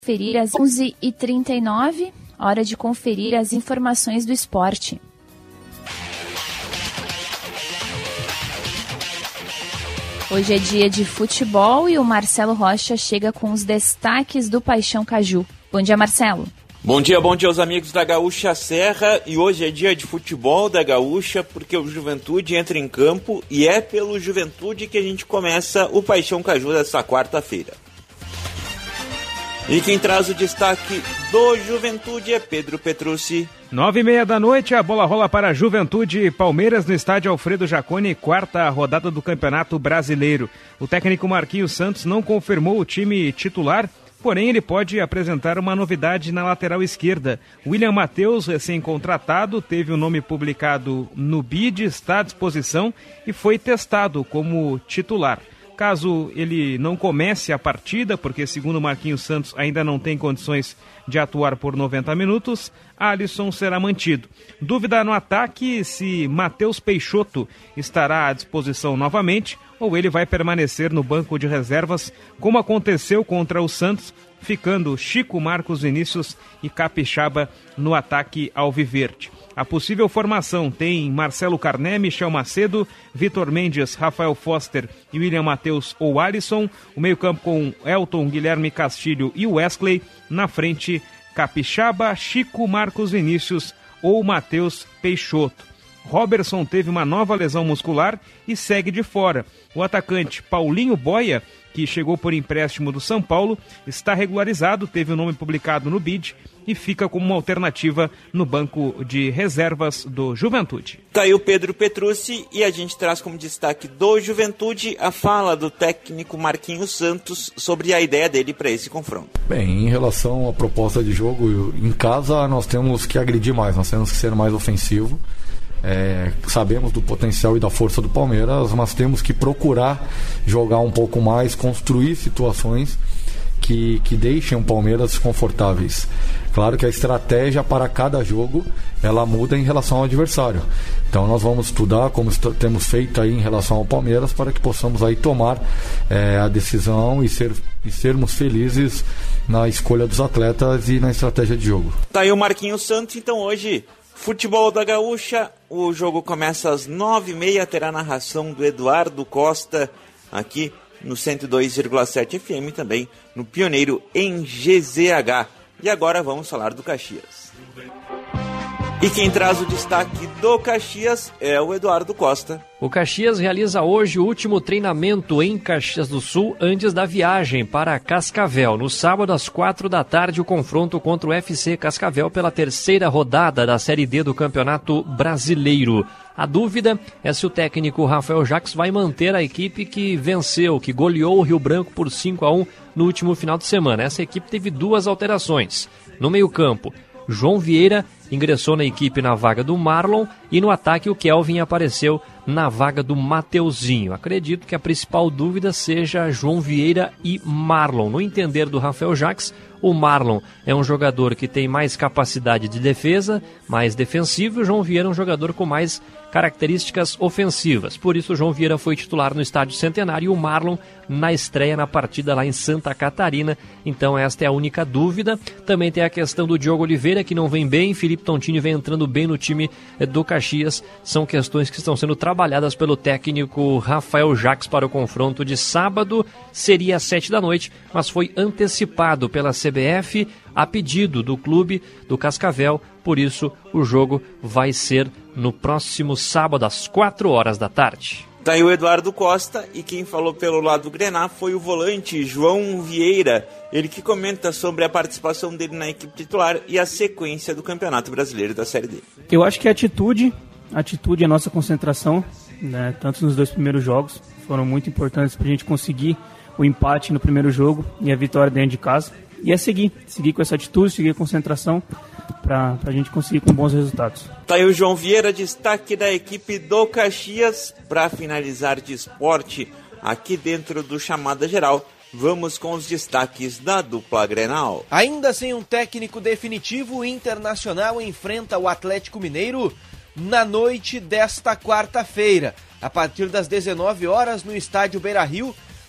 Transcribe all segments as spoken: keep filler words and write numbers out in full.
Conferir às onze e trinta e nove, hora de conferir as informações do esporte. Hoje é dia de futebol e o Marcelo Rocha chega com os destaques do Paixão Caju. Bom dia, Marcelo. Bom dia, bom dia aos amigos da Gaúcha Serra, e hoje é dia de futebol da Gaúcha porque o Juventude entra em campo e é pelo Juventude que a gente começa o Paixão Caju desta quarta-feira. E quem traz o destaque do Juventude é Pedro Petrucci. Nove e meia da noite, a bola rola para Juventude e Palmeiras no estádio Alfredo Jaconi, quarta rodada do Campeonato Brasileiro. O técnico Marquinhos Santos não confirmou o time titular, porém ele pode apresentar uma novidade na lateral esquerda. William Matheus, recém-contratado, teve o nome publicado no B I D, está à disposição e foi testado como titular. Caso ele não comece a partida, porque segundo Marquinhos Santos ainda não tem condições de atuar por noventa minutos, Alisson será mantido. Dúvida no ataque se Matheus Peixoto estará à disposição novamente ou ele vai permanecer no banco de reservas, como aconteceu contra o Santos, ficando Chico, Marcos Vinícius e Capixaba no ataque alviverde. A possível formação tem Marcelo Carné, Michel Macedo, Vitor Mendes, Rafael Foster e William Matheus ou Alisson. O meio-campo com Elton, Guilherme Castilho e Wesley. Na frente, Capixaba, Chico, Marcos Vinícius ou Matheus Peixoto. Robertson teve uma nova lesão muscular e segue de fora. O atacante Paulinho Boia, que chegou por empréstimo do São Paulo, está regularizado, teve o nome publicado no B I D e fica como uma alternativa no banco de reservas do Juventude. Tá aí o Pedro Petrucci e a gente traz como destaque do Juventude a fala do técnico Marquinhos Santos sobre a ideia dele para esse confronto. Bem, em relação à proposta de jogo, em casa nós temos que agredir mais, nós temos que ser mais ofensivo. É, sabemos do potencial e da força do Palmeiras, mas temos que procurar jogar um pouco mais, construir situações que, que deixem o Palmeiras desconfortáveis. Claro que a estratégia para cada jogo ela muda em relação ao adversário. Então nós vamos estudar como est- temos feito aí em relação ao Palmeiras para que possamos aí tomar é, a decisão e, ser, e sermos felizes na escolha dos atletas e na estratégia de jogo. Tá aí o Marquinhos Santos, então hoje futebol da Gaúcha, o jogo começa às nove e meia, terá narração do Eduardo Costa aqui no cento e dois vírgula sete F M, também no Pioneiro em G Z H. E agora vamos falar do Caxias. E quem traz o destaque do Caxias é o Eduardo Costa. O Caxias realiza hoje o último treinamento em Caxias do Sul antes da viagem para Cascavel. No sábado, às quatro da tarde, o confronto contra o F C Cascavel pela terceira rodada da Série D do Campeonato Brasileiro. A dúvida é se o técnico Rafael Jacques vai manter a equipe que venceu, que goleou o Rio Branco por cinco a um no último final de semana. Essa equipe teve duas alterações. No meio-campo, João Vieira ingressou na equipe na vaga do Marlon e no ataque o Kelvin apareceu na vaga do Mateuzinho. Acredito que a principal dúvida seja João Vieira e Marlon. No entender do Rafael Jacques, o Marlon é um jogador que tem mais capacidade de defesa, mais defensivo, e o João Vieira é um jogador com mais características ofensivas. Por isso o João Vieira foi titular no Estádio Centenário e o Marlon na estreia na partida lá em Santa Catarina. Então esta é a única dúvida. Também tem a questão do Diogo Oliveira, que não vem bem, Felipe Tontini vem entrando bem no time do Caxias. São questões que estão sendo trabalhadas pelo técnico Rafael Jacques para o confronto de sábado. Seria às sete da noite, mas foi antecipado pela C B F a pedido do clube do Cascavel. Por isso o jogo vai ser no próximo sábado às quatro horas da tarde. Tá aí o Eduardo Costa, e quem falou pelo lado do Grená foi o volante João Vieira, ele que comenta sobre a participação dele na equipe titular e a sequência do Campeonato Brasileiro da Série D. Eu acho que a atitude, a atitude é a nossa concentração, né, tanto nos dois primeiros jogos, foram muito importantes para a gente conseguir o empate no primeiro jogo e a vitória dentro de casa. E é seguir, seguir com essa atitude, seguir a concentração para a gente conseguir com bons resultados. Tá aí o João Vieira, destaque da equipe do Caxias. Para finalizar de esporte aqui dentro do Chamada Geral, vamos com os destaques da dupla Grenal. Ainda sem um técnico definitivo, o Internacional enfrenta o Atlético Mineiro na noite desta quarta-feira. A partir das dezenove horas no estádio Beira-Rio,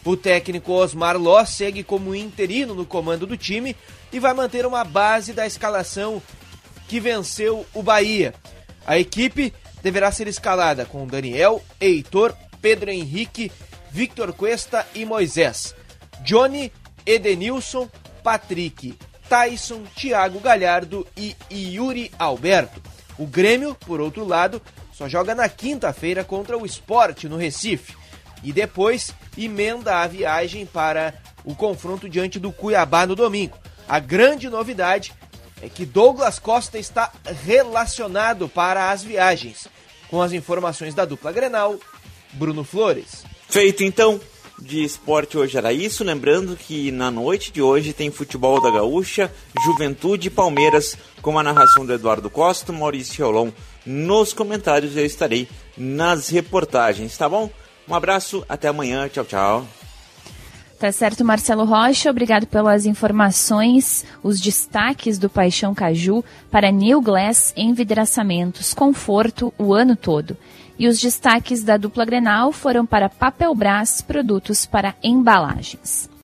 O técnico Osmar Ló segue como interino no comando do time e vai manter uma base da escalação que venceu o Bahia. A equipe deverá ser escalada com Daniel, Heitor, Pedro Henrique, Victor Cuesta e Moisés, Johnny, Edenilson, Patrick, Tyson, Thiago Galhardo e Yuri Alberto. O Grêmio, por outro lado, só joga na quinta-feira contra o Sport no Recife e depois emenda a viagem para o confronto diante do Cuiabá no domingo. A grande novidade é que Douglas Costa está relacionado para as viagens. Com as informações da dupla Grenal, Bruno Flores. Feito então, de esporte hoje era isso. Lembrando que na noite de hoje tem futebol da Gaúcha, Juventude e Palmeiras, com a narração do Eduardo Costa, Maurício Rolon. Nos comentários eu estarei nas reportagens, tá bom? Um abraço, até amanhã, tchau, tchau. Tá certo, Marcelo Rocha, obrigado pelas informações, os destaques do Paixão Caju para New Glass Envidraçamentos, conforto o ano todo. E os destaques da dupla Grenal foram para Papelbras, produtos para embalagens.